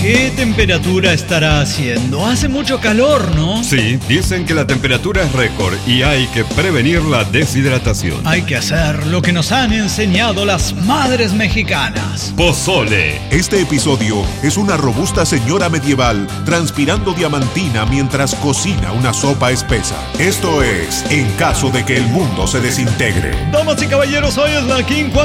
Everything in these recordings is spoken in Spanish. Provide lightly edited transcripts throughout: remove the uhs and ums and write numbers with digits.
¿Qué temperatura estará haciendo? Hace mucho calor, ¿no? Sí, dicen que la temperatura es récord y hay que prevenir la deshidratación. Hay que hacer lo que nos han enseñado las madres mexicanas. Pozole. Este episodio es una robusta señora medieval transpirando diamantina mientras cocina una sopa espesa. Esto es En caso de que el mundo se desintegre. Damas y caballeros, hoy es la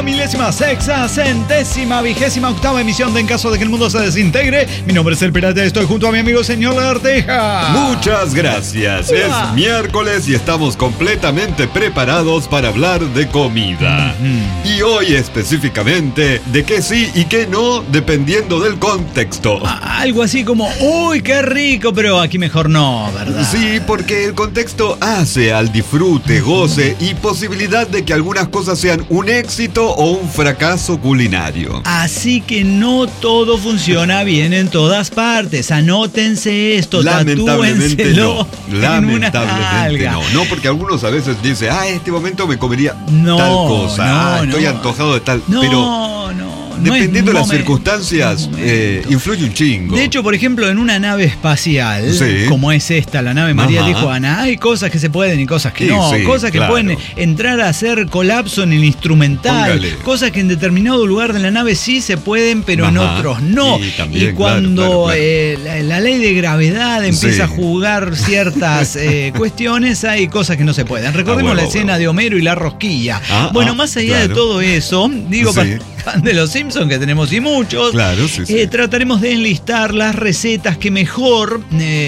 5.000.000.000.028ª emisión de En caso de que el mundo se desintegre. Mi nombre es El Pirata y estoy junto a mi amigo señor Lagarteja. Muchas gracias. Es miércoles y estamos completamente preparados para hablar de comida. Y hoy específicamente de qué sí y qué no, dependiendo del contexto. Algo así como, uy, qué rico, pero aquí mejor no, ¿verdad? Sí, porque el contexto hace al disfrute, goce y posibilidad de que algunas cosas sean un éxito o un fracaso culinario. Así que no todo funciona bien en todas partes. Anótense esto, lamentablemente no. Lamentablemente no. No, porque algunos a veces dicen, este momento me comería tal cosa. Estoy antojado de tal. Pero dependiendo de las circunstancias, influye un chingo. De hecho, por ejemplo, en una nave espacial, como es esta, la nave María Tijuana, hay cosas que se pueden y cosas que no. Cosas que pueden entrar a hacer colapso en el instrumental. Cosas que en determinado lugar de la nave sí se pueden, pero en otros no. Y cuando la ley de gravedad empieza a jugar ciertas cuestiones, hay cosas que no se pueden. Recordemos la escena de Homero y la rosquilla. Más allá de todo eso, digo, para de los Simpsons, que tenemos y muchos, trataremos de enlistar las recetas que mejor,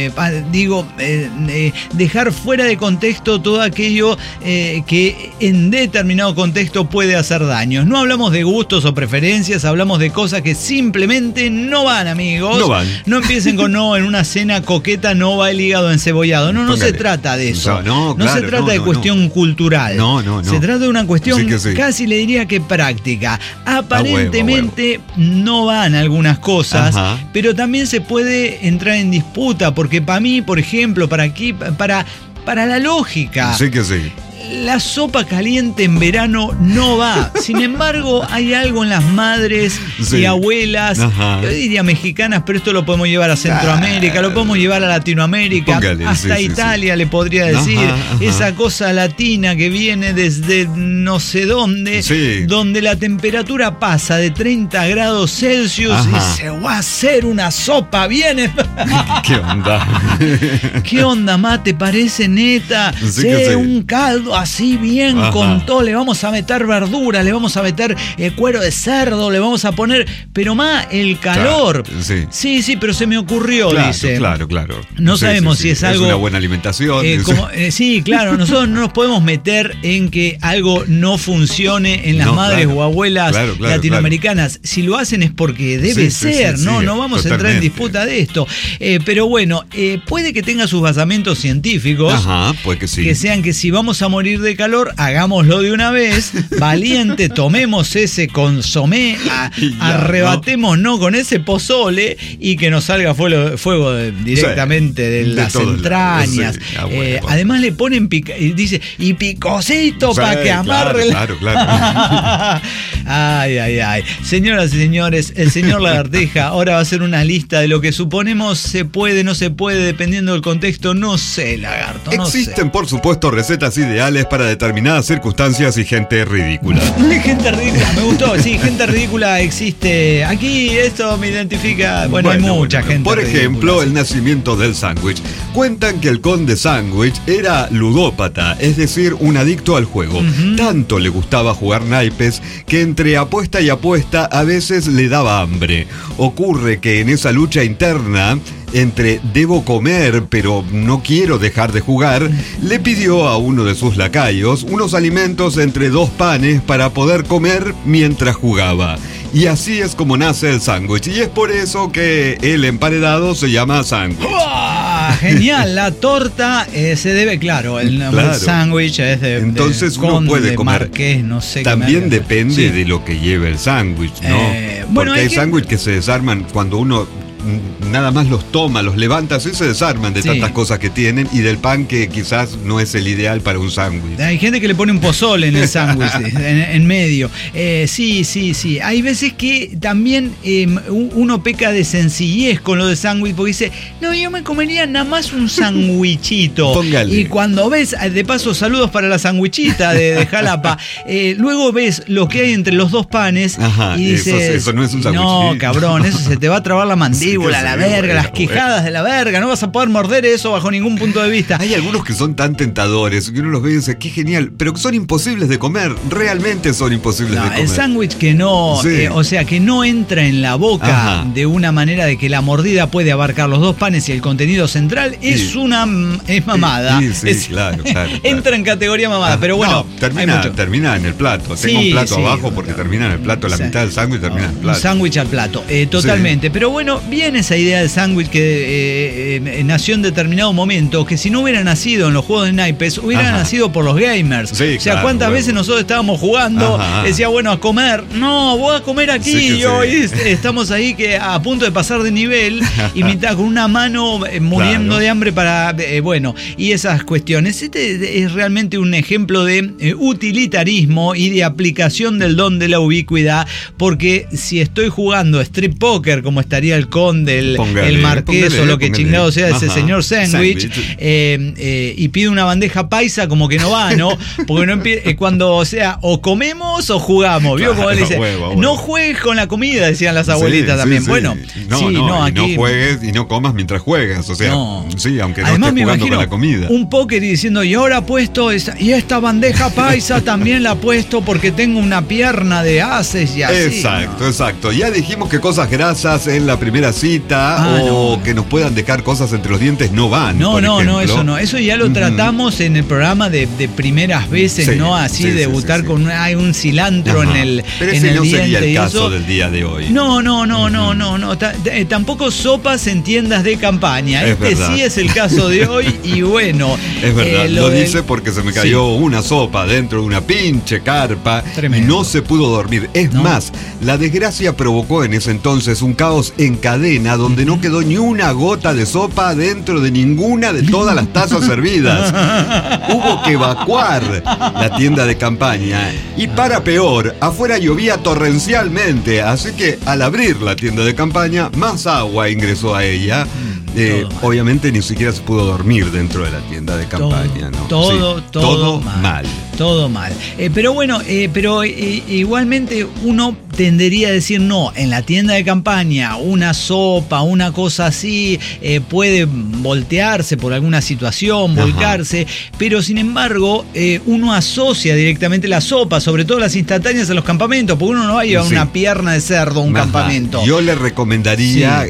dejar fuera de contexto todo aquello que en determinado contexto puede hacer daños. No hablamos de gustos o preferencias, hablamos de cosas que simplemente no van, amigos. No van. No empiecen con en una cena coqueta no va el hígado encebollado. No se trata de eso. No se trata de cuestión cultural. No. Se trata de una cuestión casi le diría que práctica. Aparentemente no van algunas cosas, pero también se puede entrar en disputa, porque para mí, por ejemplo, para la lógica. La sopa caliente en verano no va. Sin embargo, hay algo en las madres y abuelas, yo diría mexicanas, pero esto lo podemos llevar a Centroamérica, lo podemos llevar a Latinoamérica, hasta Italia le podría decir. Esa cosa latina que viene desde no sé dónde, donde la temperatura pasa de 30 grados Celsius y se va a hacer una sopa bien. ¿Qué onda? ¿Qué onda, ma? ¿Te parece neta? Un caldo así bien con todo, le vamos a meter verdura, le vamos a meter cuero de cerdo, le vamos a poner, pero más el calor. Sí, pero se me ocurrió, dice. Claro. No sabemos si es algo. Es una buena alimentación. Nosotros no nos podemos meter en que algo no funcione en las madres o abuelas latinoamericanas. Si lo hacen es porque debe ser, no vamos a entrar en disputa de esto. Pero bueno, puede que tenga sus basamentos científicos. Puede que sí. Que sean que si vamos a morir de calor, hagámoslo de una vez, valiente, tomemos ese consomé, arrebatémonos con ese pozole y que nos salga fuego directamente de las entrañas. Además le ponen dice, y picosito para que amarre. Claro. Ay. Señoras y señores, el señor Lagarteja ahora va a hacer una lista de lo que suponemos se puede, no se puede, dependiendo del contexto. No sé, Lagarto, Existen, por supuesto, recetas ideales para determinadas circunstancias y gente ridícula. Gente ridícula, me gustó. Gente ridícula existe. Aquí esto me identifica. Bueno, hay mucha gente. Por ejemplo, ridícula, el nacimiento del sándwich. Cuentan que el conde Sándwich era ludópata, es decir, un adicto al juego. Tanto le gustaba jugar naipes que entre apuesta y apuesta a veces le daba hambre. Ocurre que en esa lucha interna entre debo comer pero no quiero dejar de jugar, le pidió a uno de sus lacayos unos alimentos entre 2 panes para poder comer mientras jugaba. Y así es como nace el sándwich. Y es por eso que el emparedado se llama sándwich. Genial, la torta se debe, el sándwich es de. Entonces uno puede comer. Marqués, no sé. También depende de lo que lleve el sándwich, ¿no? Porque hay sándwiches que se desarman cuando uno nada más los toma, los levanta, así se desarman de tantas cosas que tienen, y del pan que quizás no es el ideal para un sándwich. Hay gente que le pone un pozole en el sándwich, en medio. Sí. Hay veces que también uno peca de sencillez con lo de sándwich, porque dice, no, yo me comería nada más un sándwichito. Póngale. Y cuando ves, de paso, saludos para la sándwichita de Jalapa, luego ves lo que hay entre los dos panes. Ajá, y dices, eso no es un sándwich. No, cabrón, eso se te va a trabar la mandíbula, la verga, las quijadas de la verga, no vas a poder morder eso bajo ningún punto de vista. Hay algunos que son tan tentadores que uno los ve y dice, qué genial, pero que son imposibles de comer, realmente son imposibles de comer. El sándwich que no, o sea, que no entra en la boca de una manera de que la mordida puede abarcar los dos panes y el contenido central, es mamada. Claro. Entra en categoría mamada, pero bueno. No, termina en el plato. Tengo un plato abajo porque termina en el plato, la mitad del sándwich termina en el plato. Un sándwich al plato, totalmente. Sí. Pero bueno, viene esa idea del sándwich que nació en determinado momento, que si no hubiera nacido en los juegos de naipes, hubiera nacido por los gamers. Sí, o sea, ¿cuántas veces nosotros estábamos jugando? Decía, bueno, a comer. No, voy a comer aquí. Y hoy estamos ahí que a punto de pasar de nivel y mitad con una mano muriendo de hambre para... y esas cuestiones. Este es realmente un ejemplo de utilitarismo y de aplicación del don de la ubicuidad, porque si estoy jugando strip poker, como estaría el conde, el marqués o lo que chingado sea ese señor sándwich, y pide una bandeja paisa, como que no va, ¿no? Porque no cuando, o sea, o comemos o jugamos, ¿vio? Como él dice, no juegues con la comida, decían las abuelitas también. Sí. Bueno, aquí... no juegues y no comas mientras juegas, o sea, aunque no además, estés jugando con la comida. Un póker y diciendo, y ahora puesto y esta bandeja paisa también la he puesto porque tengo una pierna de ases y así. Exacto. Ya dijimos que cosas grasas en la primera cita que nos puedan dejar cosas entre los dientes no van. No, eso no. Eso ya lo tratamos en el programa de primeras veces, ¿no? Así debutar con un cilantro en el Pero ese no diente sería el caso eso. del día de hoy. No. Tampoco sopas en tiendas de campaña. Sí es el caso de hoy y bueno. Es verdad, lo dice porque se me cayó una sopa dentro de una pinche carpa. Tremendo. Y no se pudo dormir. Es más, la desgracia provocó en ese entonces un caos en cadena donde no quedó ni una gota de sopa dentro de ninguna de todas las tazas servidas. Hubo que evacuar la tienda de campaña. Y para peor, afuera llovía torrencialmente, así que al abrir la tienda de campaña, más agua ingresó a ella. Obviamente ni siquiera se pudo dormir dentro de la tienda de campaña, ¿no? Todo mal. Todo mal. Pero bueno, igualmente uno tendería a decir, no, en la tienda de campaña una sopa, una cosa así, puede voltearse por alguna situación, volcarse, pero sin embargo uno asocia directamente la sopa, sobre todo las instantáneas, a los campamentos, porque uno no va a llevar una pierna de cerdo a un campamento. Yo le recomendaría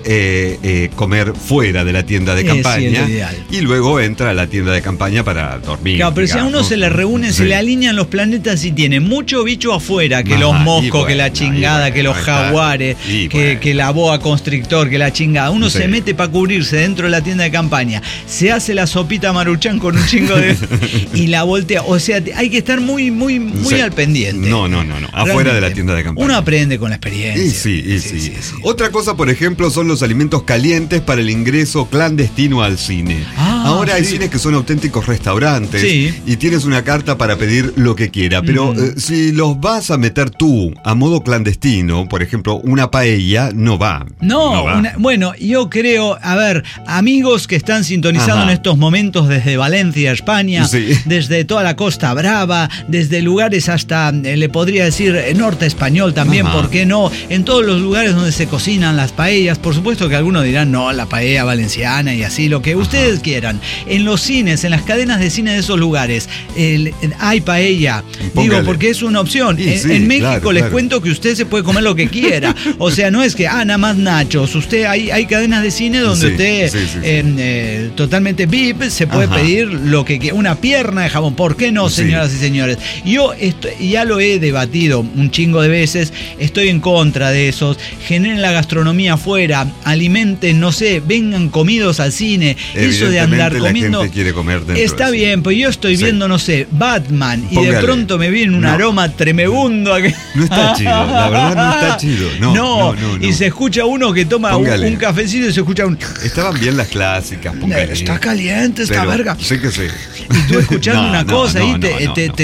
comer fuera de la tienda de campaña y luego entra a la tienda de campaña para dormir. Claro, pero si a uno se le reúnen, se le alinean los planetas y tiene mucho bicho afuera, que los moscos, que la chingada, que los jaguares, que la boa constrictor, que la chingada. Uno se mete para cubrirse dentro de la tienda de campaña, se hace la sopita Maruchan con un chingo de... y la voltea. O sea, hay que estar muy al pendiente. No. Afuera de la tienda de campaña. Uno aprende con la experiencia. Sí. Otra cosa, por ejemplo, son los alimentos calientes para el ingreso clandestino al cine. Ahora hay cines que son auténticos restaurantes y tienes una carta para pedir lo que quiera, pero si los vas a meter tú a modo clandestino, por ejemplo, una paella, no va. Bueno, yo creo, a ver, amigos que están sintonizando en estos momentos desde Valencia, España, desde toda la Costa Brava, desde lugares hasta, le podría decir, norte español también, ¿por qué no? En todos los lugares donde se cocinan las paellas, por supuesto que algunos dirán, no, la paella valenciana y así, lo que ustedes quieran. En los cines, en las cadenas de cine de esos lugares, hay paella. Póngale. Digo, porque es una opción. En México les cuento que usted se puede comer lo que quiera. O sea, no es que, nada más nachos. Usted, hay cadenas de cine donde usted, totalmente VIP, se puede pedir lo que quiera. Una pierna de jamón. ¿Por qué no, señoras y señores? Yo ya lo he debatido un chingo de veces. Estoy en contra de esos. Generen la gastronomía afuera. Alimenten, no sé, vengan comidos al cine. Eso de andar comiendo. La gente quiere comer dentro está bien, pues yo estoy viendo, no sé, Batman Batman y de pronto me viene un aroma tremebundo. No está chido, la verdad no está chido. No. Y se escucha uno que toma un cafecito y se escucha un... Estaban bien las clásicas, póngale. Está caliente esta verga. Sí que sí. Y tú escuchando una cosa ahí te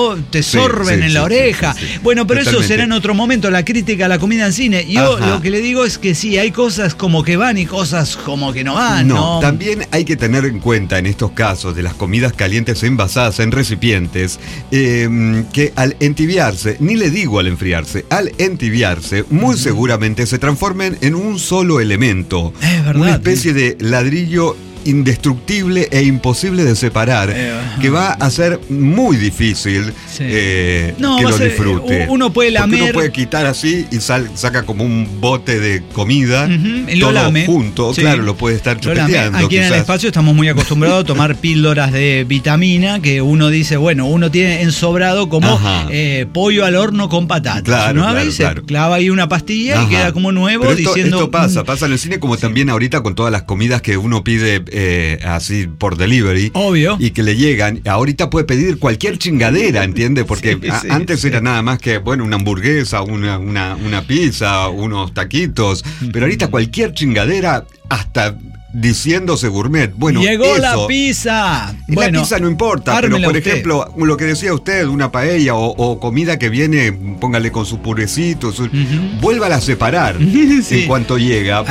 sorben en la oreja. Sí. Bueno, pero totalmente. Eso será en otro momento, la crítica a la comida en cine. Yo lo que le digo es que sí, hay cosas como que van y cosas como que no van. No, también hay que tener en cuenta en estos casos de las comidas calientes envasadas en recipientes, que al entibiarse, ni le digo al enfriarse, al entibiarse, muy seguramente se transformen en un solo elemento. Es verdad. Una especie de ladrillo indestructible e imposible de separar, que va a ser muy difícil que lo disfrute. Uno puede lamer. Porque uno puede quitar así y saca como un bote de comida, y lo todo lame. Junto, claro, lo puede estar chupeteando. Aquí en el espacio estamos muy acostumbrados a tomar píldoras de vitamina, que uno dice, bueno, uno tiene ensobrado como pollo al horno con patatas. Claro, se clava ahí una pastilla y queda como nuevo. Pero esto pasa en el cine, como también ahorita con todas las comidas que uno pide así por delivery. Obvio. Y que le llegan. Ahorita puede pedir cualquier chingadera, ¿entiendes? Porque antes era nada más que, bueno, una hamburguesa, una pizza, unos taquitos. Pero ahorita cualquier chingadera, hasta diciéndose gourmet. Bueno, llegó la pizza. La pizza no importa, pero por ejemplo, lo que decía usted, una paella o comida que viene, póngale con su purecito, vuélvala a separar en cuanto llega,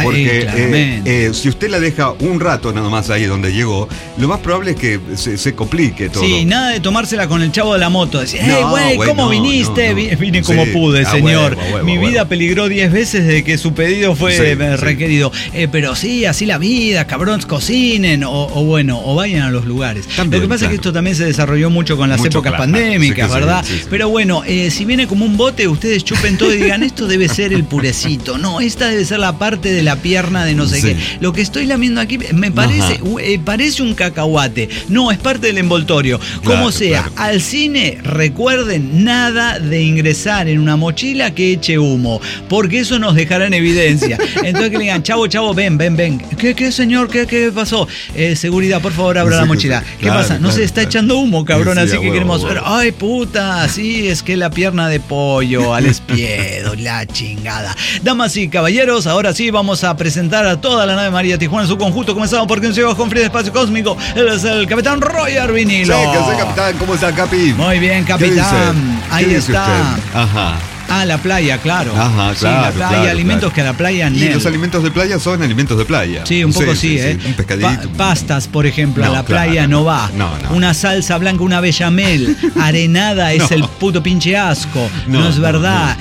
porque si usted la deja un rato nada más ahí donde llegó, lo más probable es que se complique todo. Sí, nada de tomársela con el chavo de la moto, decir, güey, ¿cómo viniste? Vine como pude, señor. Mi vida peligró 10 veces desde que su pedido fue requerido. Pero sí, así la vida. Cabrones, cocinen o vayan a los lugares. También, lo que pasa es que esto también se desarrolló mucho con las épocas pandémicas, ¿verdad? Sí. Pero bueno, si viene como un bote, ustedes chupen todo y digan, esto debe ser el purecito. No, esta debe ser la parte de la pierna de no sé qué. Lo que estoy lamiendo aquí me parece, parece un cacahuate. No, es parte del envoltorio. Como sea, al cine, recuerden nada de ingresar en una mochila que eche humo, porque eso nos dejará en evidencia. Entonces que le digan, chavo, ven. ¿Qué señor? ¿Qué pasó? Seguridad, por favor, abra la mochila. ¿Qué pasa? No se está echando humo, cabrón, así que queremos ver. Ay, puta, sí, es que la pierna de pollo al espiedo, la chingada. Damas y caballeros, ahora sí vamos a presentar a toda la nave María Tijuana en su conjunto. Comenzamos porque un ciego con frío de espacio cósmico. Él es el capitán Roy Arvinilo. Sí, ¿qué sé, capitán? ¿Cómo está, Capi? Muy bien, capitán. Ahí está. Ajá. La playa, claro. Ajá, sí, la playa, alimentos que a la playa no. Y los alimentos de playa son alimentos de playa. Sí, un poco sí. Un pescadito. Pastas, por ejemplo, a la playa no va. No. Una salsa blanca, una bechamel, arenada es el puto pinche asco. No es verdad.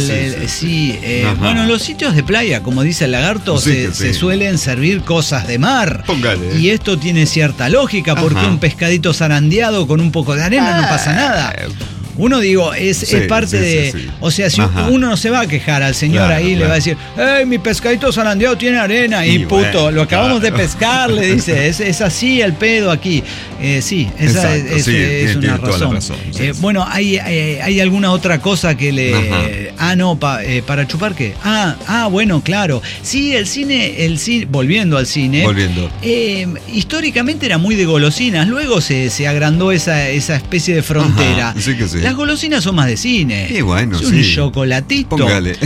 Bueno, en los sitios de playa, como dice el lagarto, se suelen servir cosas de mar. Póngale. Y esto tiene cierta lógica, porque un pescadito zarandeado con un poco de arena no pasa nada. Uno, digo, es parte de... Sí. O sea, si uno no se va a quejar al señor le va a decir, mi pescadito zarandeado tiene arena. Y puto, lo acabamos de pescar, le dice. Es así el pedo aquí. Esa es una razón. Bueno, hay alguna otra cosa que le... ¿para chupar qué? Bueno, claro. Sí, el cine, volviendo al cine. Históricamente era muy de golosinas. Luego se agrandó esa especie de frontera. Sí. Las golosinas son más de cine. Sí, bueno, un chocolatito. Póngale.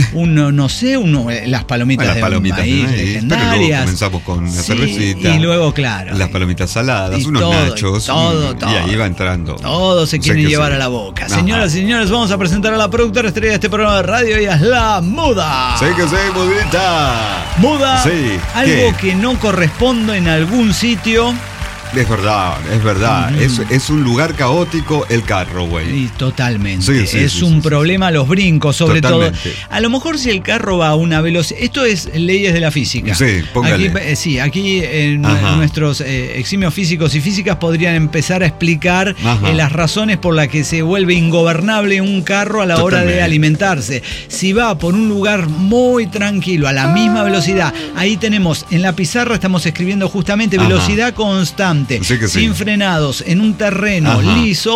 Las palomitas de maíz legendarias. Pero luego comenzamos con una cervecita. Y luego, claro. Las palomitas saladas, unos nachos. Todo. Y ahí va entrando. Todo se quiere llevar a la boca. Señoras y señores, vamos a presentar a la productora estrella de este programa de radio. Ella es la Muda. Sí, Mudita. Muda. Sí. Algo que no corresponde en algún sitio. Es verdad. Es un lugar caótico el carro, güey. Totalmente. Es un problema los brincos, sobre todo. A lo mejor si el carro va a una velocidad... Esto es leyes de la física. Sí, póngale. Aquí nuestros eximios físicos y físicas podrían empezar a explicar las razones por las que se vuelve ingobernable un carro a la hora de alimentarse. Si va por un lugar muy tranquilo, a la misma velocidad, ahí tenemos, en la pizarra estamos escribiendo justamente velocidad constante. Sin frenados, en un terreno liso,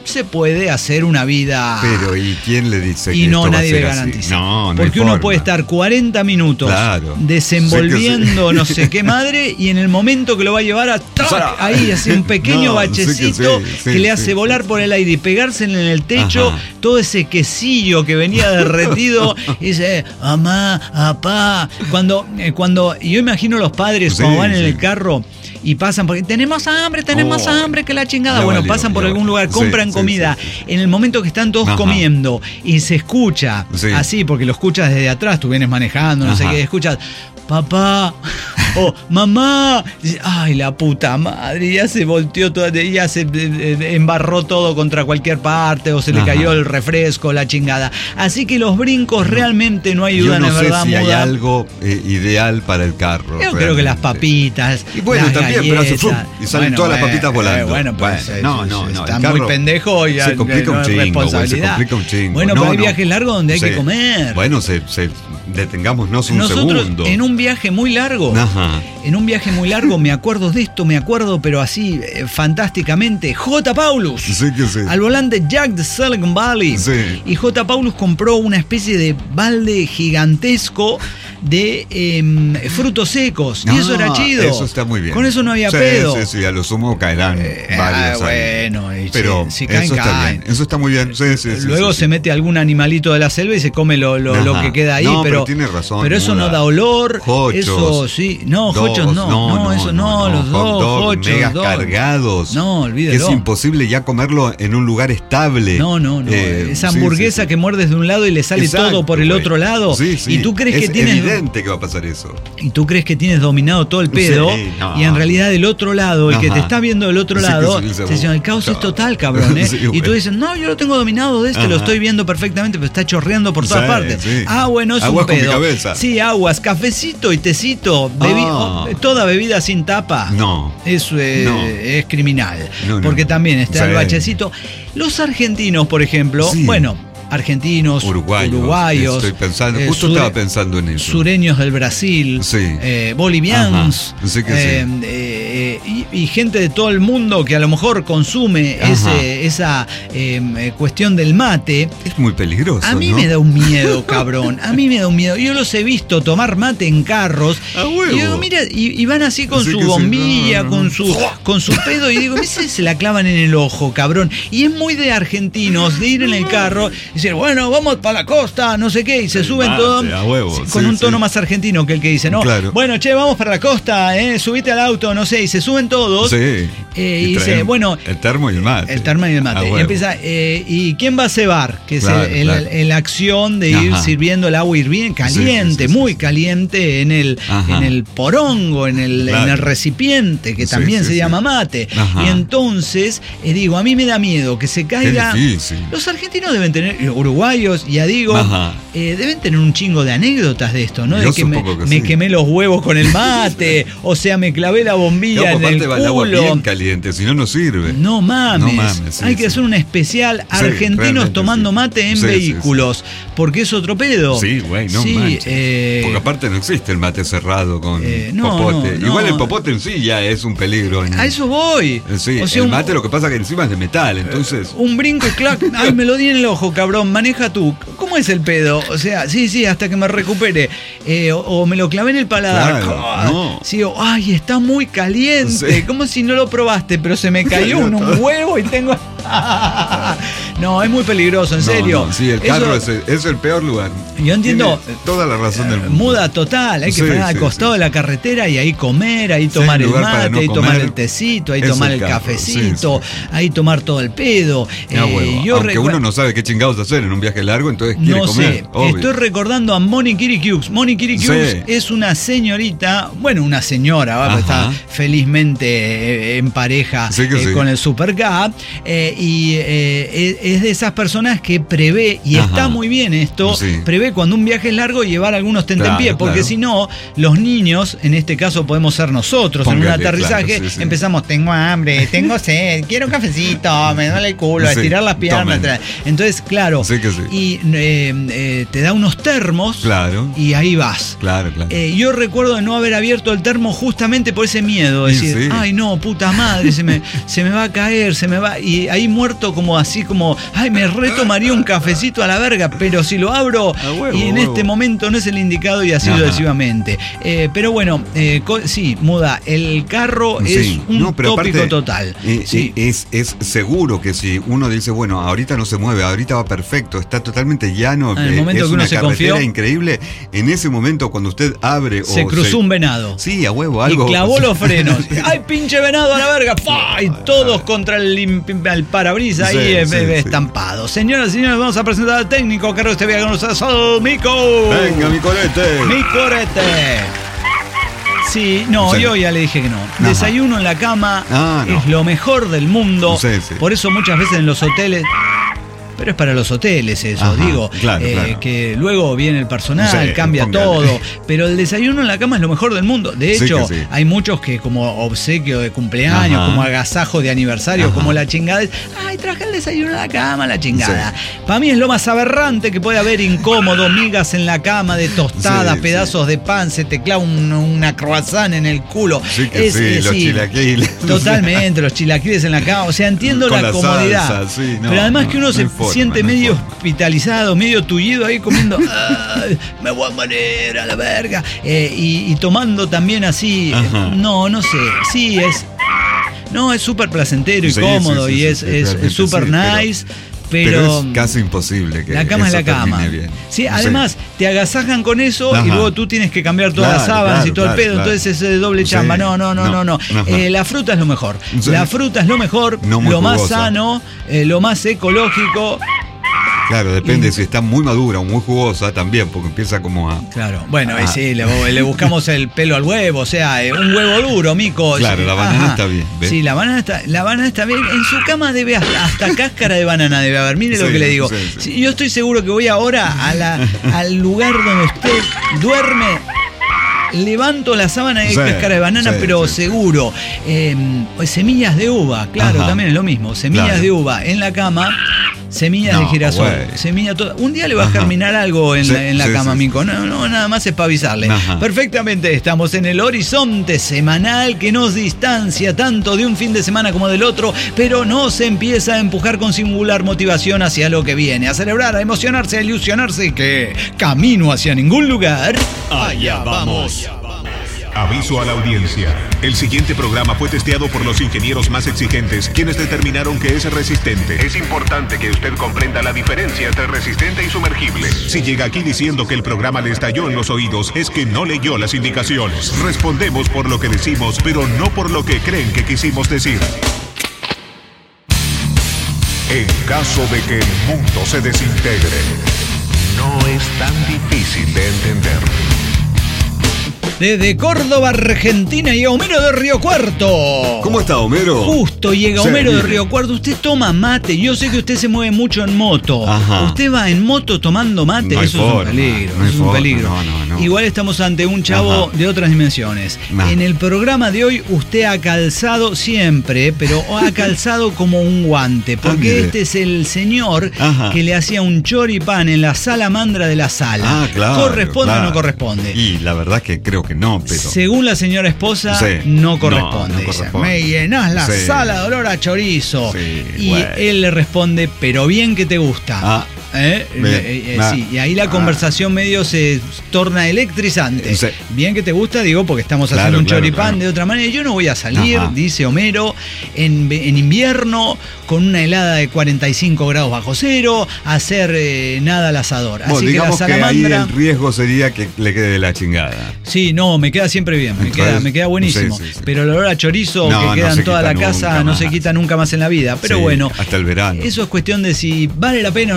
se puede hacer una vida. Pero, ¿y quién le dice y que no, esto nadie va a le ser garantiza. Así? No, porque uno puede estar 40 minutos desenvolviendo no sé qué madre, y en el momento que lo va a llevar a ahí hace un pequeño bachecito que le hace volar por el aire y pegarse en el techo. Ajá. Todo ese quesillo que venía derretido y dice, mamá, papá. Cuando yo imagino los padres cuando van en el carro y pasan porque tenemos hambre, que la chingada. Bueno, pasan por algún lugar, compran comida. En el momento que están todos comiendo y se escucha así, porque lo escuchas desde atrás, tú vienes manejando, no sé qué, escuchas, papá o mamá, ay, la puta madre, ya se volteó todo, ya se embarró todo contra cualquier parte, o se le cayó el refresco, la chingada. Así que los brincos realmente no ayudan, yo no en verdad. Sé si hay algo ideal para el carro. Yo creo que las papitas, y bueno, también, pero hace y salen todas las papitas volando. Está muy pendejo y se complica un chingo. Bueno, pero hay viajes largos donde hay que comer. Bueno, detengámonos un segundo. En un viaje muy largo. En un viaje muy largo me acuerdo de esto, pero así fantásticamente. J. Paulus. Sí. Al volante Jack de Silicon Valley. Sí. Y J. Paulus compró una especie de balde gigantesco de frutos secos. Y eso era chido. Eso está muy bien. Con eso no había pedo. Sí, a lo sumo caerán varios. Bueno, pero si caen, eso está bien. Eso está muy bien. Luego se mete algún animalito de la selva y se come lo que queda ahí. Pero tiene razón. Pero eso no da olor. Jochos, eso sí. No, jochos no. Eso no. Los dos jochos. Megas cargados. No, olvídalo. Que es imposible ya comerlo en un lugar estable. No. Esa hamburguesa que muerdes de un lado y le sale todo por el otro lado. Y tú crees que tienes. Es evidente que va a pasar eso. Y tú crees que tienes dominado todo el pedo. Y en realidad del otro lado, el que te está viendo del otro lado, te dice, el caos es total, cabrón. Y tú dices, no, yo lo tengo dominado lo estoy viendo perfectamente, pero está chorreando por todas partes. Bueno, es un pedo. Sí, aguas, cafecito y tecito, toda bebida sin tapa. No. Eso es criminal. Porque también está el bachecito. Los argentinos, por ejemplo, argentinos, uruguayos, estoy pensando, justo estaba pensando en eso. Sureños del Brasil, bolivianos, y gente de todo el mundo que a lo mejor consume esa cuestión del mate. Es muy peligroso. A mí me da un miedo, cabrón. A mí me da un miedo. Yo los he visto tomar mate en carros. Y digo, mira, y van así con su bombilla, con su pedo, y digo, se la clavan en el ojo, cabrón. Y es muy de argentinos de ir en el carro y decir, bueno, vamos para la costa, no sé qué, y se suben todos con un tono más argentino que el que dice, ¿no? Claro. Bueno, vamos para la costa, subite al auto, no sé, y se suben todos. Y dice, bueno. El termo y el mate. Y empieza, ¿y quién va a cebar? Que es la acción de ir sirviendo el agua hirviendo, caliente, muy caliente, en el porongo, en el recipiente, que también se llama mate. Y entonces, digo, a mí me da miedo que se caiga. Los argentinos deben tener, uruguayos, ya digo, deben tener un chingo de anécdotas de esto, ¿no? De que me quemé los huevos con el mate, o sea, me clavé la bombilla en el culo. El agua bien caliente, si no sirve. No mames. Hay que hacer un especial argentinos tomando mate en vehículos, porque es otro pedo. Sí, güey, no manches. Porque aparte no existe el mate cerrado con popote. Igual el popote en sí ya es un peligro. A eso voy. Sí, o sea, el mate lo que pasa es que encima es de metal, entonces. Un brinco y clac, ay, me lo di en el ojo, cabrón, maneja tú. ¿Cómo es el pedo? O sea, sí, hasta que me recupere. O me lo clavé en el paladar. Claro, Sí, ay, está muy caliente. Como si no lo probaste, pero se me cayó un huevo y tengo. No, es muy peligroso, en serio. Sí, el carro es el peor lugar. Yo entiendo. Tiene toda la razón del mundo. Muda total. Hay que frenar al costado de la carretera y ahí comer, ahí tomar el mate, ahí tomar el tecito, ahí tomar el cafecito, ahí tomar todo el pedo. Aunque uno no sabe qué chingados hacer en un viaje largo, entonces quiere comer. Obvio. Estoy recordando a Moni Kirikux. Moni Kirikux es una señorita, una señora, está felizmente en pareja con el Super K. Y es de esas personas que prevé, y está muy bien esto, prevé cuando un viaje es largo llevar algunos tentempiés, porque si no, los niños, en este caso podemos ser nosotros, en un aterrizaje, empezamos, tengo hambre, tengo sed, quiero un cafecito, me duele el culo, estirar las piernas. Entonces, claro, y te da unos termos, y ahí vas. Yo recuerdo de no haber abierto el termo justamente por ese miedo, decir, ay no, puta madre, se me va a caer, se me va, y ahí muerto como así como, ay, me retomaría un cafecito a la verga, pero si lo abro y en este momento no es el indicado, y así sucesivamente. Pero bueno, sí, Muda, el carro es un tópico total. Es seguro que si uno dice, bueno, ahorita no se mueve, ahorita va perfecto, está totalmente llano, en el momento es que uno una se carretera confió, increíble, en ese momento cuando usted abre se cruzó un venado. Sí, a huevo, algo. Y clavó los frenos. ¡Ay, pinche venado a la verga! ¡Fua! Y todos contra el parabrisas ahí estampados. Señoras y señores, vamos a presentar al técnico carro de este viaje con nosotros, Mico. Venga, mi corete. Mi corete. Sí, no, yo ya le dije que no. Desayuno en la cama es lo mejor del mundo. Por eso muchas veces en los hoteles... Pero es para los hoteles eso, digo, que luego viene el personal, cambia todo, pero el desayuno en la cama es lo mejor del mundo. De hecho, hay muchos que como obsequio de cumpleaños, como agasajo de aniversario, como la chingada es, ay, traje el desayuno en la cama, la chingada. Para mí es lo más aberrante que puede haber, incómodo, migas en la cama de tostadas, pedazos de pan, se te clava una croissant en el culo. Los chilaquiles. Totalmente, los chilaquiles en la cama, o sea, entiendo la comodidad, salsa, pero además que uno se siente medio hospitalizado, medio tullido ahí comiendo, me voy a morir a la verga, y tomando también así, no sé, sí es súper placentero y cómodo, y es súper nice. Pero es casi imposible que la cama es la cama. Bien. Sí, además te agasajan con eso y luego tú tienes que cambiar todas las sábanas y todo el pedo, entonces es de doble chamba. No. La fruta es lo mejor. La fruta es lo mejor, lo más sano, lo más ecológico. Claro, depende si está muy madura o muy jugosa también, porque empieza como a... Claro, bueno, sí, le buscamos el pelo al huevo, o sea, un huevo duro, Mico. Claro, la banana está bien, ¿ves? Sí, la banana está bien. En su cama debe hasta cáscara de banana debe haber, mire lo que le digo. Sí, yo estoy seguro que voy ahora al lugar donde usted duerme, levanto la sábana y hay cáscara de banana, pero seguro. Semillas de uva, claro, también es lo mismo. Semillas de uva en la cama. Semillas de girasol, un día le va a germinar algo en la cama, Mico. No, nada más es para avisarle. Perfectamente, estamos en el horizonte semanal que nos distancia tanto de un fin de semana como del otro, pero nos empieza a empujar con singular motivación hacia lo que viene, a celebrar, a emocionarse, a ilusionarse, que camino hacia ningún lugar, allá vamos. Aviso a la audiencia. El siguiente programa fue testeado por los ingenieros más exigentes, quienes determinaron que es resistente. Es importante que usted comprenda la diferencia entre resistente y sumergible. Si llega aquí diciendo que el programa le estalló en los oídos, es que no leyó las indicaciones. Respondemos por lo que decimos, pero no por lo que creen que quisimos decir. En caso de que el mundo se desintegre, no es tan difícil de entender. Desde Córdoba, Argentina, llega Homero de Río Cuarto. ¿Cómo está, Homero? Justo llega Homero de Río Cuarto. Usted toma mate. Yo sé que usted se mueve mucho en moto. Usted va en moto tomando mate. Eso es un peligro. Eso es un peligro. No. Igual estamos ante un chavo de otras dimensiones. En el programa de hoy usted ha calzado siempre, pero ha calzado como un guante. Porque este es el señor que le hacía un choripán en la salamandra de la sala. ¿Corresponde o no corresponde? Y la verdad que creo que no, pero... Según la señora esposa, no corresponde. No corresponde. Me llenás la sala de olor a chorizo. Y él le responde, pero bien que te gusta. Sí, y ahí la conversación medio se torna electrizante. Bien que te gusta, digo, porque estamos haciendo un choripán de otra manera. Yo no voy a salir, dice Homero, en invierno con una helada de 45 grados bajo cero, a hacer nada al asador. Así que la salamandra... Que ahí el riesgo sería que le quede de la chingada. Sí, no, me queda siempre bien, me queda buenísimo. Pero el olor a chorizo que queda en toda la casa no se quita nunca más en la vida. Pero bueno, hasta el verano. Eso es cuestión de si vale la pena o no vale la pena.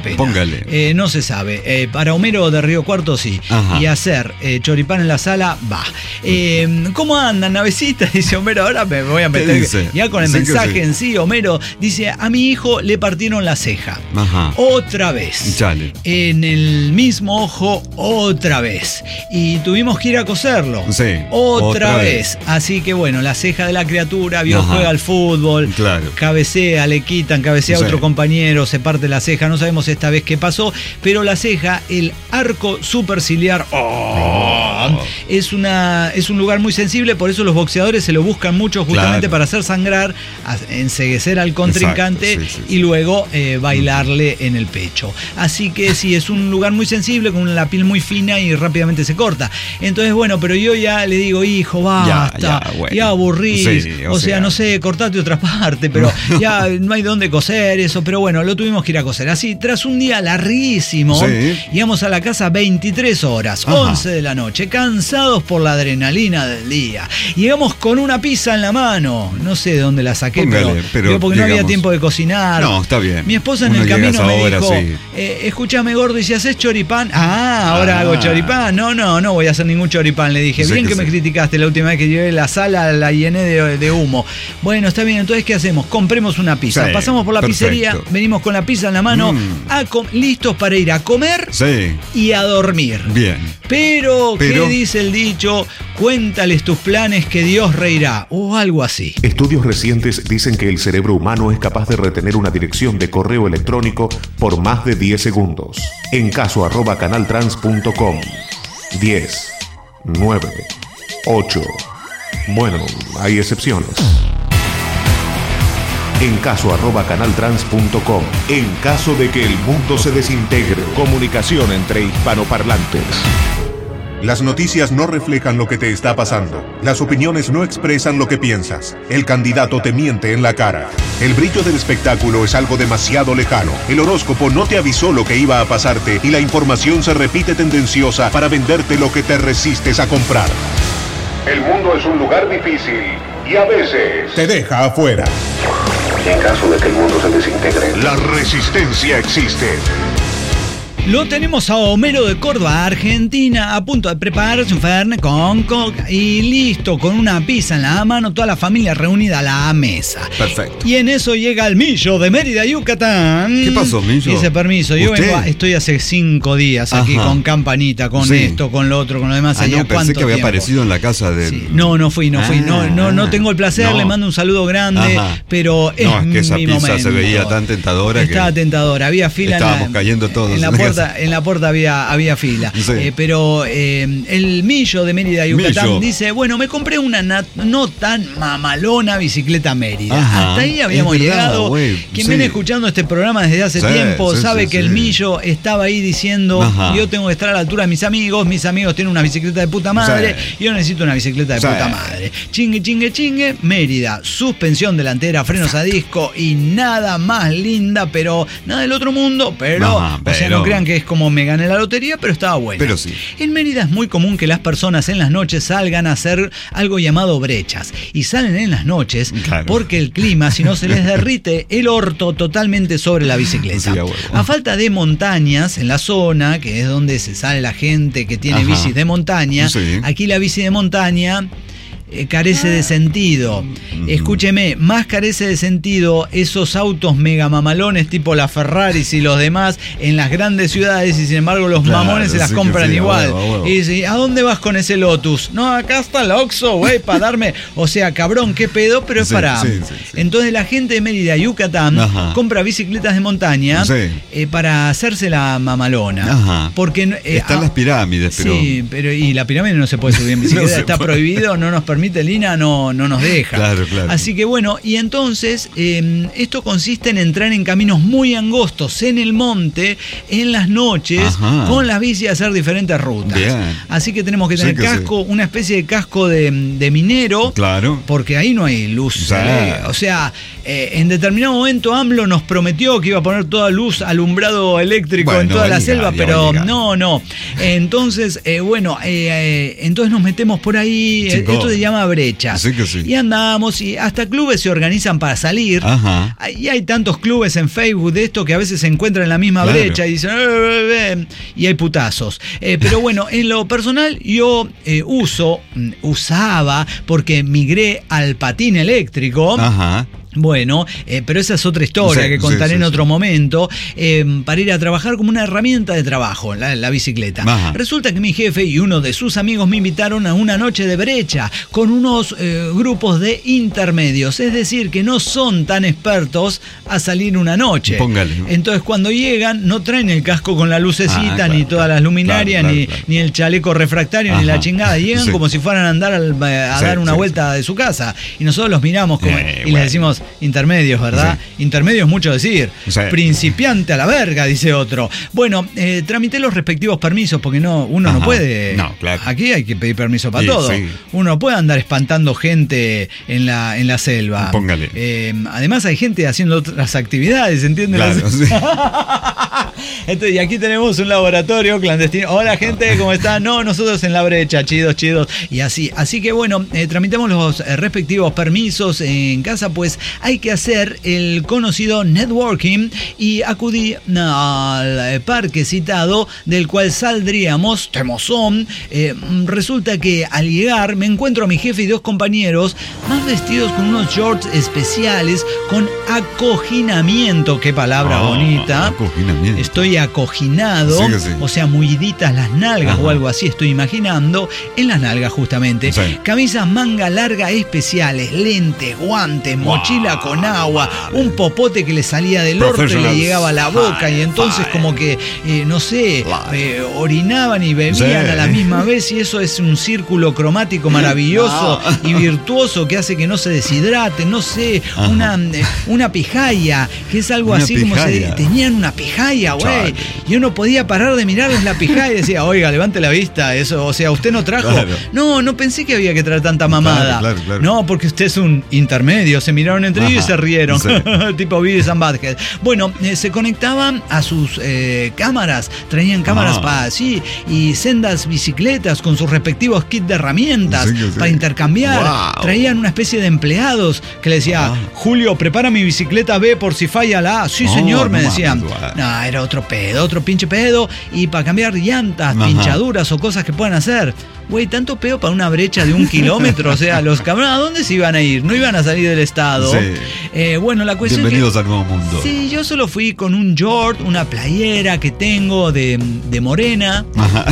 pena. Póngale. No se sabe. Para Homero de Río Cuarto sí. Ajá. Y hacer choripán en la sala, va. ¿Cómo andan, navecitas? Dice Homero, ahora me voy a meter ya con el mensaje en sí. Homero dice, a mi hijo le partieron la ceja. Ajá. Otra vez. Chale. En el mismo ojo, otra vez. Y tuvimos que ir a coserlo. Sí. Otra vez. Así que bueno, la ceja de la criatura, juega al fútbol, claro. Cabecea, le quitan, cabecea a otro compañero, se parte la ceja, no sabemos esta vez qué pasó, pero la ceja, el arco superciliar, es un lugar muy sensible, por eso los boxeadores se lo buscan mucho justamente para hacer sangrar, enceguecer al contrincante y luego bailarle en el pecho. Así que sí, es un lugar muy sensible, con la piel muy fina y rápidamente se corta. Entonces bueno, pero yo ya le digo, hijo, basta, ya aburrís, o sea, no sé, cortate otra parte, pero ya no hay dónde coser eso, pero bueno, lo tuvimos que ir a coser. Así, tras un día larguísimo, llegamos a la casa 23 horas, 11 de la noche, cansados por la adrenalina del día. Llegamos con una pizza en la mano, no sé de dónde la saqué, pero porque no había tiempo de cocinar. No, está bien. Mi esposa en el camino me dijo, escúchame, gordo, y si haces choripán, ahora hago choripán. No voy a hacer ningún choripán, le dije. Bien que me criticaste la última vez que llevé la sala, la llené de humo. Bueno, está bien, entonces ¿qué hacemos? Compremos una pizza. Pasamos por la pizzería, venimos con la pizza en la mano, listos para ir a comer y a dormir. Bien. Pero, ¿qué dice el dicho? Cuéntales tus planes que Dios reirá, o algo así. Estudios recientes dicen que el cerebro humano es capaz de retener una dirección de correo electrónico por más de 10 segundos. En caso @canaltrans.com. 10, 9, 8. Bueno, hay excepciones. En caso @canaltrans.com. En caso de que el mundo se desintegre. Comunicación entre hispanoparlantes. Las noticias no reflejan lo que te está pasando. Las opiniones no expresan lo que piensas. El candidato te miente en la cara. El brillo del espectáculo es algo demasiado lejano. El horóscopo no te avisó lo que iba a pasarte y la información se repite tendenciosa para venderte lo que te resistes a comprar. El mundo es un lugar difícil y a veces te deja afuera. En caso de que el mundo se desintegre, la resistencia existe. Lo tenemos a Homero de Córdoba, Argentina, a punto de prepararse un fernet con coca y listo, con una pizza en la mano, toda la familia reunida a la mesa. Perfecto. Y en eso llega el Millo de Mérida, Yucatán. ¿Qué pasó, Millo? Dice, permiso, yo estoy hace 5 días aquí con campanita, con esto, con lo otro, con lo demás. No, pensé que había aparecido en la casa de... Sí. No fui. No tengo el placer, le mando un saludo grande, pero es que esa mi pizza momento. Se veía tan tentadora. Estaba tentadora, había fila. Estábamos cayendo todos en la puerta había fila. Pero el Millo de Mérida, Yucatán, dice, bueno, me compré una no tan mamalona bicicleta Mérida. Hasta ahí habíamos llegado. Quien viene escuchando este programa desde hace tiempo sabe que el Millo estaba ahí diciendo, yo tengo que estar a la altura de mis amigos tienen una bicicleta de puta madre, yo necesito una bicicleta de puta madre. Chingue, Mérida, suspensión delantera, frenos a disco y nada más linda, pero nada del otro mundo, pero no crean que es como me gané la lotería, pero estaba buena. Pero sí. En Mérida es muy común que las personas en las noches salgan a hacer algo llamado brechas. Y salen en las noches porque el clima, si no se les derrite el orto totalmente sobre la bicicleta. A falta de montañas en la zona, que es donde se sale la gente que tiene bicis de montaña, aquí la bici de montaña carece de sentido. Escúcheme, más carece de sentido esos autos mega mamalones tipo la Ferraris y los demás en las grandes ciudades, y sin embargo los mamones se las compran igual. Y dice, ¿a dónde vas con ese Lotus? No, acá está el Oxxo, güey, para darme. O sea, cabrón, qué pedo, pero es para. Entonces la gente de Mérida, Yucatán, compra bicicletas de montaña para hacerse la mamalona. Porque están las pirámides, pero. Sí, pero y la pirámide no se puede subir en bicicleta, está prohibido, no nos permite Lina, no nos deja. Claro. Así que bueno, y entonces esto consiste en entrar en caminos muy angostos en el monte, en las noches, con las bicis, hacer diferentes rutas. Bien. Así que tenemos que tener casco, una especie de casco de minero. Claro. Porque ahí no hay luz. O sea, en determinado momento AMLO nos prometió que iba a poner toda luz, alumbrado eléctrico en toda la selva, pero no. Entonces, entonces nos metemos por ahí. Esto se llama llama Brecha. Sí que sí. Y andábamos, y hasta clubes se organizan para salir. Ajá. Y hay tantos clubes en Facebook de esto que a veces se encuentran en la misma brecha y dicen, y hay putazos. Pero bueno, en lo personal yo usaba, porque migré al patín eléctrico. Ajá. Bueno, pero esa es otra historia que contaré en otro momento, para ir a trabajar como una herramienta de trabajo, la bicicleta. Ajá. Resulta que mi jefe y uno de sus amigos me invitaron a una noche de brecha con unos grupos de intermedios, es decir, que no son tan expertos a salir una noche. Póngale. Entonces cuando llegan no traen el casco con la lucecita, ni todas las luminarias, ni el chaleco refractario, ni la chingada. Llegan como si fueran a andar a dar una vuelta de su casa. Y nosotros los miramos y les decimos, intermedios, ¿verdad? Sí. Intermedios mucho decir. Sí. Principiante a la verga, dice otro. Bueno, tramité los respectivos permisos porque uno no puede. No, claro. Aquí hay que pedir permiso para todo. Sí. Uno no puede andar espantando gente en la selva. Póngale. Además hay gente haciendo otras actividades, ¿entiendes? Claro, sí. Entonces, y aquí tenemos un laboratorio clandestino. Hola, gente, ¿cómo está? No, nosotros en la brecha, chidos. Y así que bueno, tramitamos los respectivos permisos en casa, pues hay que hacer el conocido networking, y acudí al parque citado del cual saldríamos, temozón. Resulta que al llegar me encuentro a mi jefe y dos compañeros más vestidos con unos shorts especiales con acoginamiento. Qué palabra bonita. Acoginamiento. Estoy acoginado, sí. O sea, mulliditas las nalgas. Ajá. O algo así estoy imaginando, en las nalgas justamente. Sí. Camisas manga larga especiales, lentes, guantes, mochila con agua, un popote que le salía del orto y le llegaba a la boca, y entonces como que, no sé, orinaban y bebían a la misma vez, y eso es un círculo cromático maravilloso y virtuoso que hace que no se deshidraten, no sé, una pijaya, que es algo así como tenían una pijaya, güey, y uno podía parar de mirarles la pijaya y decía, oiga, levante la vista, eso, o sea, ¿usted no trajo? Claro. No pensé que había que traer tanta mamada. Claro. No, porque usted es un intermedio. Se miraron entre ellos y se rieron. Sí. Tipo Beavis and Butthead. Bueno, se conectaban a sus cámaras, traían cámaras y sendas bicicletas con sus respectivos kits de herramientas para intercambiar. Wow. Traían una especie de empleados que le decía, Julio, prepara mi bicicleta B por si falla la A. Sí, señor, me decían. No, era otro pinche pedo. Y para cambiar llantas, pinchaduras o cosas que puedan hacer. Güey, tanto pedo para una brecha de 1 kilómetro. O sea, los cabrones, ¿a dónde se iban a ir? No iban a salir del estado. Sí. Bueno, la cuestión bienvenidos al nuevo mundo. Sí, yo solo fui con un short, una playera que tengo de morena. Ajá.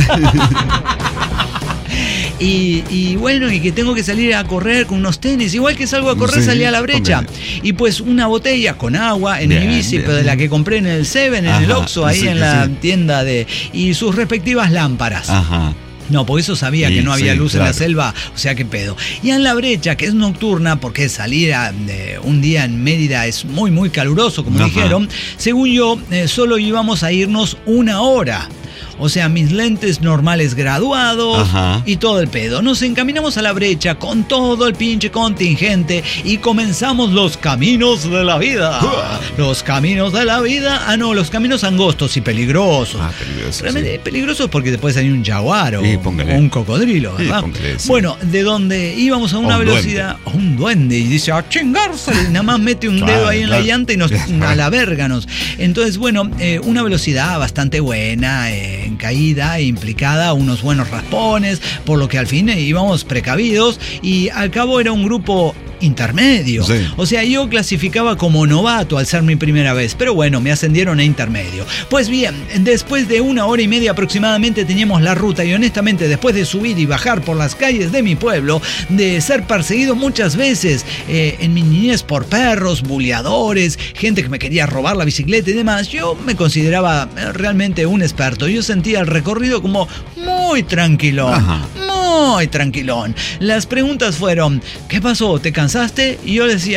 Y bueno, y que tengo que salir a correr con unos tenis. Igual que salgo a correr, salí a la brecha. Póngale. Y pues una botella con agua en mi bici, pero de la que compré en el Seven, en el Oxxo, ahí en la tienda y sus respectivas lámparas. Ajá. No, por eso sabía que no había luz en la selva, o sea, qué pedo. Y en la brecha, que es nocturna, porque salir un día en Mérida es muy, muy caluroso, como dijeron, según yo, solo íbamos a irnos 1 hora. O sea, mis lentes normales graduados y todo el pedo. Nos encaminamos a la brecha con todo el pinche contingente y comenzamos los caminos de la vida. Los caminos de la vida. Los caminos angostos y peligrosos. Realmente peligrosos porque después hay un jaguar o un cocodrilo, ¿verdad? Bueno, de donde íbamos a una velocidad, un duende, y dice, a chingarse, nada más mete un dedo ahí en la llanta y a la verga nos. Entonces, bueno, una velocidad bastante buena, en caída implicada unos buenos raspones, por lo que al fin íbamos precavidos, y al cabo era un grupo intermedio. O sea, yo clasificaba como novato al ser mi primera vez, pero bueno, me ascendieron a intermedio. Pues bien, después de 1 hora y media aproximadamente teníamos la ruta, y honestamente, después de subir y bajar por las calles de mi pueblo, de ser perseguido muchas veces en mi niñez por perros, buleadores, gente que me quería robar la bicicleta y demás, yo me consideraba realmente un experto. Yo sentía el recorrido como muy tranquilón. Muy tranquilón. Las preguntas fueron, ¿qué pasó? ¿Te cansaste? Y yo decía,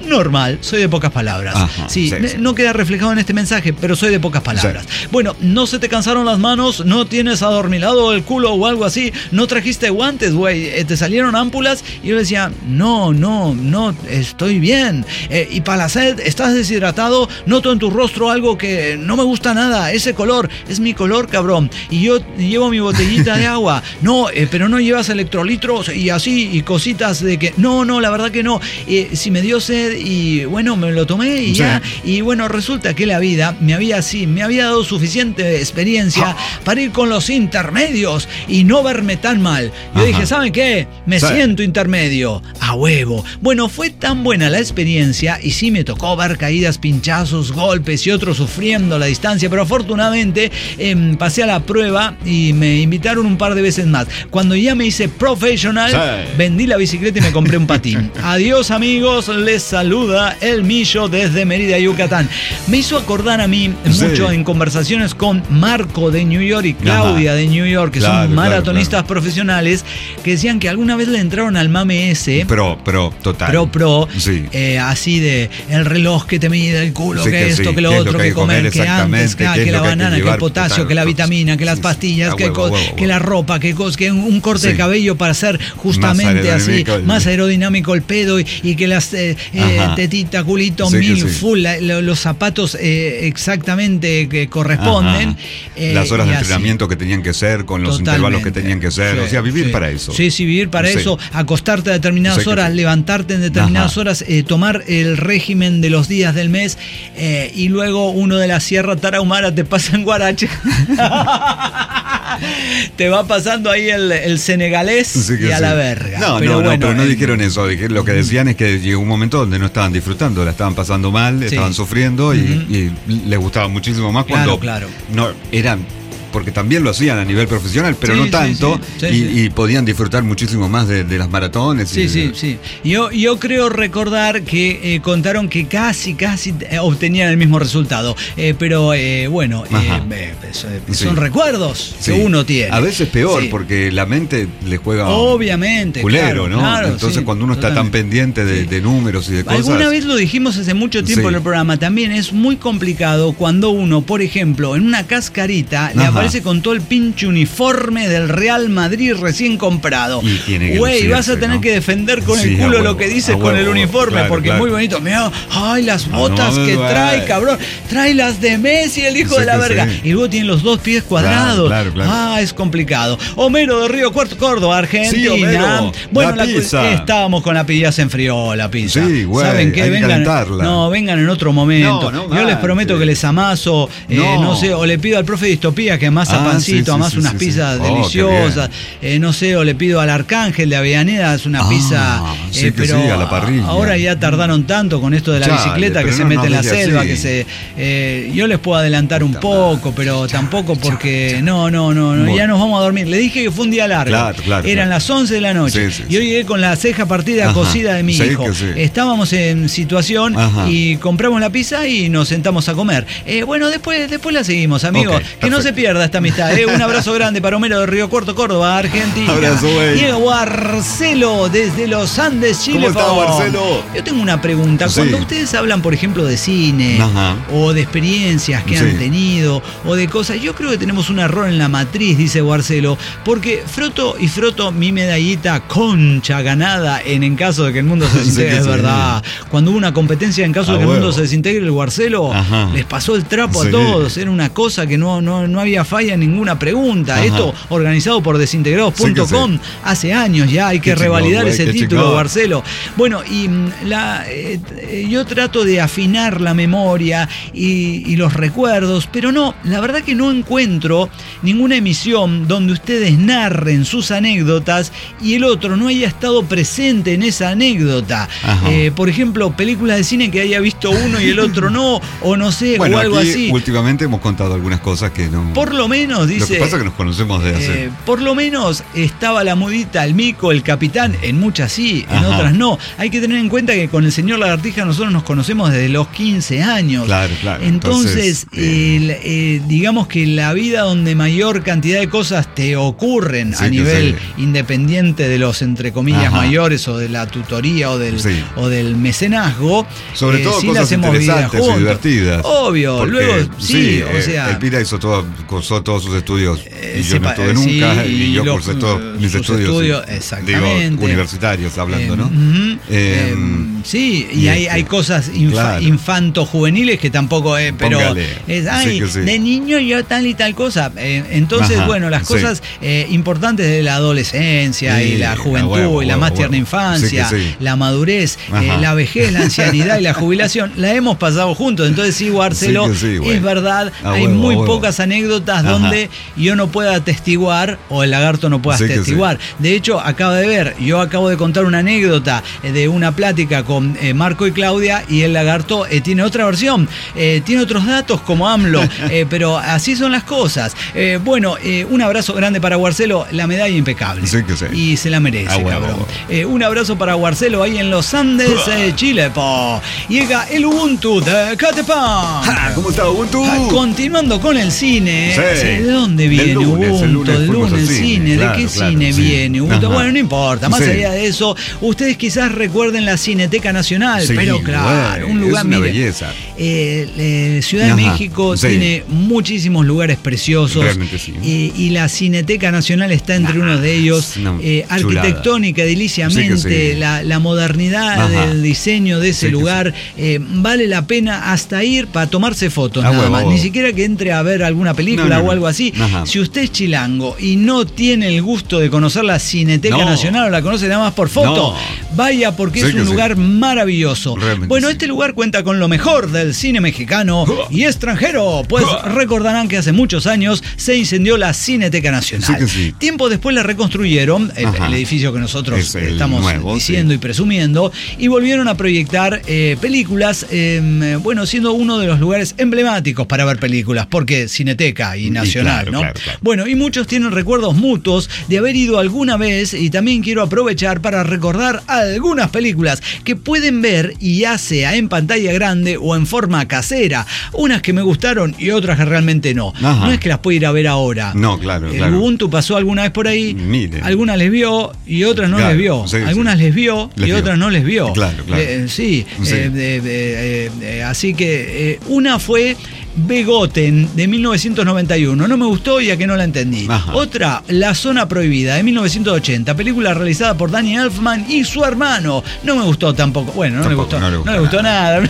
normal, soy de pocas palabras. Ajá, sí, no queda reflejado en este mensaje, pero soy de pocas palabras. Sí. Bueno, no se te cansaron las manos, no tienes adormilado el culo o algo así, no trajiste guantes, güey, te salieron ámpulas. Y yo decía, no, estoy bien. Y para la sed, estás deshidratado, noto en tu rostro algo que no me gusta nada, ese color, es mi color, cabrón. Y yo llevo mi botellita de agua. No, pero no llevas electrolitos y así, y cositas de que, no, la verdad que no. Si me dio sed y bueno, me lo tomé y ya. Y bueno, resulta que la vida me había dado suficiente experiencia para ir con los intermedios y no verme tan mal. Yo dije, ¿saben qué? Me siento intermedio. A huevo. Bueno, fue tan buena la experiencia y sí me tocó ver caídas, pinchazos, golpes y otros sufriendo a la distancia, pero afortunadamente pasé a la prueba y me invitaron un par de veces más. Cuando ya me hice professional, vendí la bicicleta y me compré un patín. Adiós, amigos, les saluda el Millo desde Mérida, Yucatán. Me hizo acordar a mí mucho en conversaciones con Marco de New York y Claudia de New York, que son maratonistas profesionales, que decían que alguna vez le entraron al mame ese. Total. Sí. Así de el reloj que te mide el culo, que esto, que lo otro, que comer, que antes, que la banana, que el potasio, que la vitamina, que las pastillas, que la ropa, que un corte de cabello para hacer justamente así, más aerodinámico el pedo y que las tetita, culito, full, los zapatos exactamente que corresponden. Las horas de entrenamiento que tenían que ser, con los intervalos que tenían que ser, o sea, vivir para eso. Sí, vivir para eso, acostarte a determinadas horas, levantarte en determinadas horas, tomar el régimen de los días del mes y luego uno de la Sierra Tarahumara te pasa en Guarache. Te va pasando ahí el senegalés y a la verga. Pero no dijeron eso. Lo que decían es que llegó un momento donde no estaban disfrutando, la estaban pasando mal, estaban sufriendo y les gustaba muchísimo más cuando no eran. Porque también lo hacían a nivel profesional, pero no tanto, y podían disfrutar muchísimo más de las maratones. Sí. Yo creo recordar que contaron que casi obtenían el mismo resultado, pero bueno, son recuerdos que uno tiene. A veces peor, porque la mente le juega obviamente culero, ¿no? Entonces cuando uno está tan pendiente de números y de cosas. Alguna vez lo dijimos hace mucho tiempo en el programa, también es muy complicado cuando uno, por ejemplo, en una cascarita le aparece con todo el pinche uniforme del Real Madrid recién comprado. Güey, vas a tener que defender con el culo lo que dices con el uniforme, porque es muy bonito. Mira, ay, las botas que trae, cabrón. Trae las de Messi, el hijo de la verga. Y luego tiene los 2 pies cuadrados. Claro. Es complicado. Homero de Río Cuarto, Córdoba, Argentina. Homero, bueno, estábamos con la pizza, ya se enfrió la pizza. Sí, güey. ¿Saben qué? Vengan en otro momento. Yo les prometo que les amaso, no sé, o le pido al profe Distopía que amasa pancito, amasa unas pizzas deliciosas, no sé, o le pido al Arcángel de Avellaneda, es una pizza, pero a la parrilla. Ahora ya tardaron tanto con esto de la bicicleta que se mete en la selva, yo les puedo adelantar un poco, pero tampoco porque no, ya nos vamos a dormir. Le dije que fue un día largo, eran las 11 de la noche, yo llegué con la ceja partida cocida de mi hijo, estábamos en situación y compramos la pizza y nos sentamos a comer. Bueno, después la seguimos, amigos, que no se pierda esta amistad. Un abrazo grande para Homero de Río Cuarto, Córdoba, Argentina. Abrazo, güey. Diego Barcelo desde los Andes, Chile. ¿Cómo está, Barcelo? Yo tengo una pregunta. Cuando ustedes hablan, por ejemplo, de cine o de experiencias que han tenido o de cosas, yo creo que tenemos un error en la matriz, dice Barcelo, porque froto mi medallita concha ganada en caso de que el mundo se desintegre, es verdad. Cuando hubo una competencia en caso de que el mundo se desintegre, el Barcelo les pasó el trapo a todos. Era una cosa que no había falla en ninguna pregunta. Esto organizado por desintegrados.com hace años ya, hay que revalidar ese título, Barcelo. Bueno, y yo trato de afinar la memoria y los recuerdos, pero no, la verdad que no encuentro ninguna emisión donde ustedes narren sus anécdotas y el otro no haya estado presente en esa anécdota. Por ejemplo, películas de cine que haya visto uno y el otro no, o no sé, o algo así. Últimamente hemos contado algunas cosas que no. Por lo menos, dice... Lo que pasa es que nos conocemos desde hace... por lo menos estaba la mudita, el mico, el capitán, en muchas sí, en otras no. Hay que tener en cuenta que con el señor Lagartija nosotros nos conocemos desde los 15 años. Claro. Entonces, digamos que la vida donde mayor cantidad de cosas te ocurren a nivel independiente de los, entre comillas, mayores, o de la tutoría o del mecenazgo, sobre todo sí cosas interesantes y divertidas. Obvio, porque, luego o sea, el Pira cursó todos sus estudios y yo no estuve nunca, y yo cursé todos mis estudios exactamente, digo, universitarios hablando, ¿no? Sí, y hay cosas infanto-juveniles que tampoco pero de niño yo tal y tal cosa. Entonces, bueno, las cosas importantes de la adolescencia y la juventud y la más tierna infancia, la madurez, la vejez, la ancianidad y la jubilación, la hemos pasado juntos. Entonces, sí, Marcelo, es verdad, hay muy pocas anécdotas donde yo no pueda atestiguar o el lagarto no pueda atestiguar. De hecho, yo acabo de contar una anécdota de una plática con Marco y Claudia, y el lagarto tiene otra versión, tiene otros datos como AMLO, pero así son las cosas. Bueno, un abrazo grande para Guarcelo, la medalla impecable. Y se la merece, cabrón. Un abrazo para Guarcelo ahí en los Andes, Chile. Llega el Ubuntu de Catepán. ¿Cómo está Ubuntu? Continuando con el cine. ¿De dónde viene Ubuntu? Del lunes cine. ¿De qué cine viene Ubuntu? Bueno, no importa. Más allá de eso, ustedes quizás recuerden la Cineteca Nacional, pero claro, un lugar, es una belleza. Ciudad de México tiene muchísimos lugares preciosos. Realmente sí. Y la Cineteca Nacional está entre uno de ellos. Arquitectónica, ediliciamente, la modernidad del diseño de ese lugar, vale la pena hasta ir para tomarse fotos, nada más. Ni siquiera que entre a ver alguna película o algo así. Si usted es chilango y no tiene el gusto de conocer la Cineteca Nacional, o la conoce nada más por foto, vaya, porque es un lugar maravilloso. Bueno, este lugar cuenta con lo mejor del cine mexicano y extranjero, pues recordarán que hace muchos años se incendió la Cineteca Nacional. Tiempo después la reconstruyeron, el edificio que nosotros estamos diciendo y presumiendo, y volvieron a proyectar películas, siendo uno de los lugares emblemáticos para ver películas, porque Cineteca y Nacional, ¿no? Claro. Bueno, y muchos tienen recuerdos mutuos de haber ido alguna vez, y también quiero aprovechar para recordar algunas películas que pueden ver, y ya sea en pantalla grande o en forma casera, unas que me gustaron y otras que realmente no. No es que las pueda ir a ver ahora. No, claro. Ubuntu pasó alguna vez por ahí. Algunas les vio y otras no les vio. Algunas les vio y otras no les vio. Así que una fue Begoten, de 1991. No me gustó, ya que no la entendí. Otra, La Zona Prohibida, de 1980. Película realizada por Danny Elfman y su hermano. No me gustó tampoco. Bueno, no le gustó nada.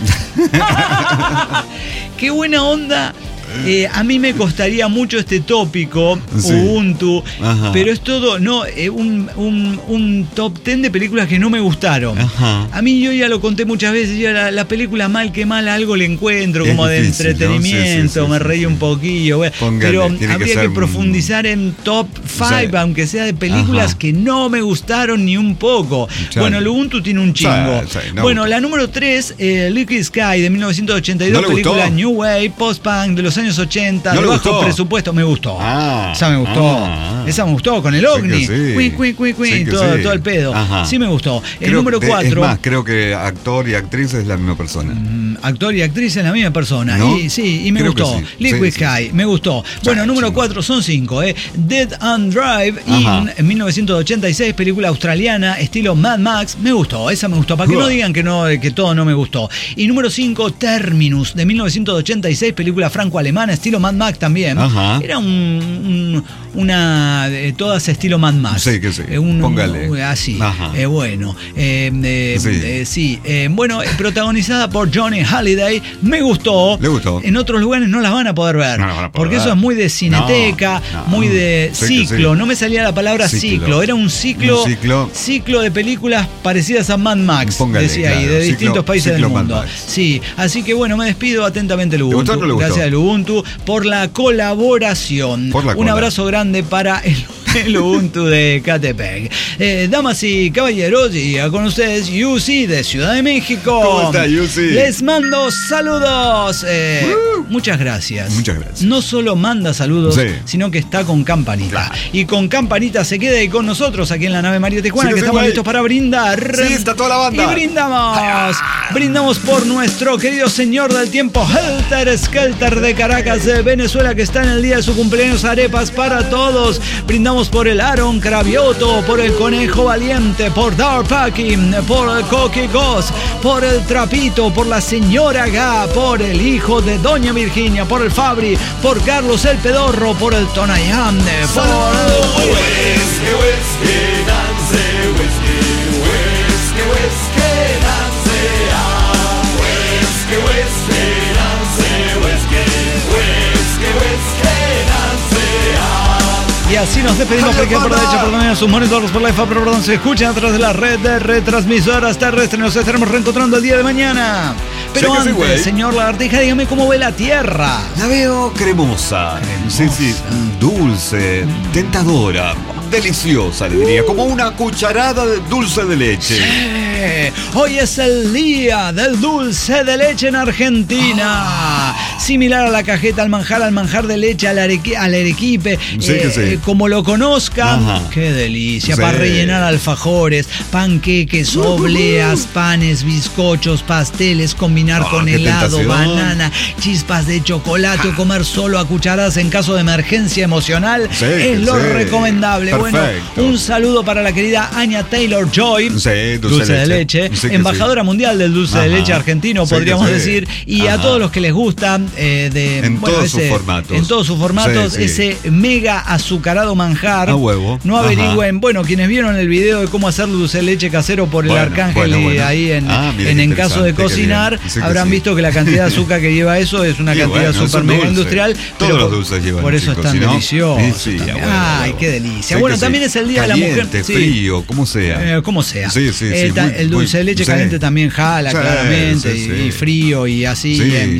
Qué buena onda. A mí me costaría mucho este tópico, Ubuntu, pero es todo un top 10 de películas que no me gustaron. A mí, yo ya lo conté muchas veces, yo la película mal que mal algo le encuentro, como difícil, de entretenimiento, me reí un poquillo, pero habría que profundizar en top 5, aunque sea de películas que no me gustaron ni un poco. Bueno, el Ubuntu tiene un chingo. Bueno, la número 3, Liquid Sky, de 1982, película New Wave, post-punk de los años 80, de bajo presupuesto. Me gustó. Esa me gustó. Esa me gustó, con el ovni. Todo el pedo. Sí me gustó. El número 4. Es más, creo que actor y actriz es la misma persona. Actor y actriz es la misma persona. ¿No? Y me gustó. Liquid Sky, me gustó. Bueno, número 4, son 5. Dead and Drive, en 1986, película australiana, estilo Mad Max. Me gustó, esa me gustó. Para que no digan que todo no me gustó. Y número 5, Terminus, de 1986, película franco-alemana, estilo Mad Max también. Era todas estilo Mad Max. Póngale. Así. Bueno. Bueno, protagonizada por Johnny Halliday. Me gustó. Le gustó. En otros lugares no las van a poder ver. Porque eso es muy de Cineteca, muy de ciclo. No me salía la palabra ciclo. Era un ciclo de películas parecidas a Mad Max. Decía ahí, de distintos países del mundo. Sí, así que bueno, me despido atentamente, el Ubuntu. Gracias al Ubuntu por la colaboración. Un abrazo grande para el el Ubuntu de Catepec. Damas y caballeros, y con ustedes Yusi de Ciudad de México. ¿Cómo está, Yusi? Les mando saludos. Muchas gracias. Muchas gracias. No solo manda saludos, sino que está con campanita. Claro. Y con campanita se queda ahí con nosotros aquí en la nave María Tijuana, que estamos listos para brindar. Sí, está toda la banda. Y brindamos. Brindamos por nuestro querido señor del tiempo, Helter Skelter de Caracas, de Venezuela, que está en el día de su cumpleaños. Arepas para todos. Brindamos por el Aaron Cravioto, por el Conejo Valiente, por Dark Packing, por el Coqui Ghost, por el Trapito, por la señora Gá, por el hijo de Doña Virginia, por el Fabri, por Carlos el Pedorro, por el Tonayán, por y así nos despedimos, porque por derecha, por también sus monitores, por la IFA, por donde se escuchan a través de la red de retransmisoras terrestres. Nos estaremos reencontrando el día de mañana. Pero antes, señor Lagartija, dígame cómo ve la tierra. La veo cremosa. Sí, dulce, tentadora, deliciosa, le diría, como una cucharada de dulce de leche. Hoy es el día del dulce de leche en Argentina. Similar a la cajeta, al manjar de leche, al arequipe, como lo conozcan. Ajá. Qué delicia, para rellenar alfajores, panqueques, obleas, panes, bizcochos, pasteles, combinar con helado, banana, chispas de chocolate o comer solo a cucharadas en caso de emergencia emocional. Es lo recomendable. Perfecto. Bueno, un saludo para la querida Anya Taylor-Joy, dulce de leche, embajadora mundial del dulce de leche argentino, podríamos decir, y a todos los que les gusta en todos sus formatos, ese mega azucarado manjar. A huevo. No averigüen, quienes vieron el video de cómo hacer dulce de leche casero por el Arcángel ahí en caso de cocinar, habrán visto que la cantidad de azúcar que lleva eso es una cantidad super mega industrial. Todos los dulces llevan. Por eso es tan delicioso. Ay, qué delicia. Bueno, también es el día de la mujer. Frío, como sea. Como sea. El dulce de leche caliente también jala, claramente, y frío, y así,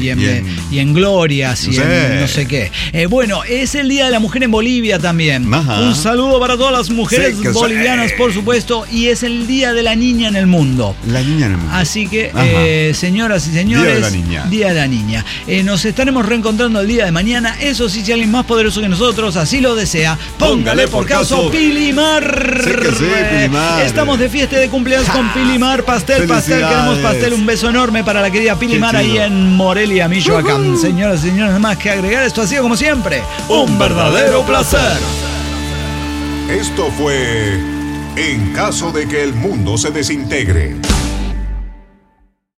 y en glorias, y en no sé qué. Bueno, es el día de la mujer en Bolivia también. Ajá. Un saludo para todas las mujeres bolivianas, por supuesto, y es el día de la niña en el mundo. La niña en el mundo. Así que, señoras y señores, Día de la niña. Nos estaremos reencontrando el día de mañana. Eso sí, si alguien más poderoso que nosotros así lo desea, póngale por caso Pilimar. Pilimar. Estamos de fiesta de cumpleaños con Pilimar. Pastel, queremos pastel. Un beso enorme para la querida Pilimar ahí en Morelia, Michoacán. Señoras y señores, nada más que agregar. Esto ha sido, como siempre, un verdadero placer. Esto fue En caso de que el mundo se desintegre.